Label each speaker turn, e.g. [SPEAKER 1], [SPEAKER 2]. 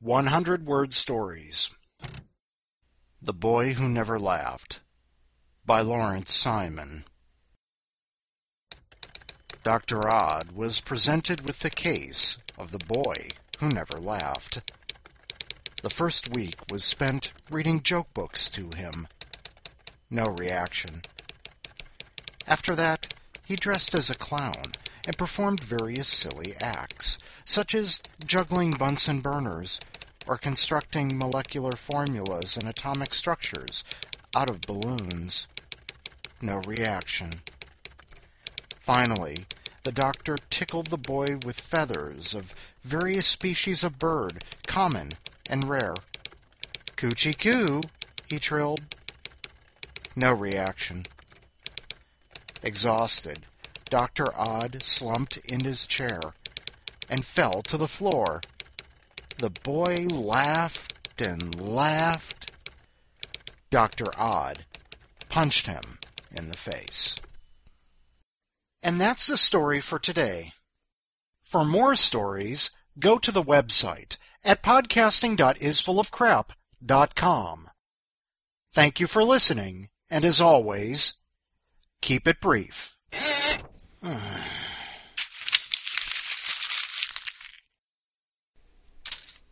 [SPEAKER 1] 100-word stories. The Boy Who Never Laughed by Lawrence Simon. Dr. Odd was presented with the case of the boy who never laughed. The first week was spent reading joke books to him. No reaction. After that, he dressed as a clown and performed various silly acts, such as juggling Bunsen burners or constructing molecular formulas and atomic structures out of balloons. No reaction. Finally, the doctor tickled the boy with feathers of various species of bird, common and rare. "Coochie coo," he trilled. No reaction. Exhausted, Dr. Odd slumped in his chair and fell to the floor. The boy laughed and laughed. Dr. Odd punched him in the face. And that's the story for today. For more stories, go to the website at podcasting.isfullofcrap.com. Thank you for listening, and as always, keep it brief.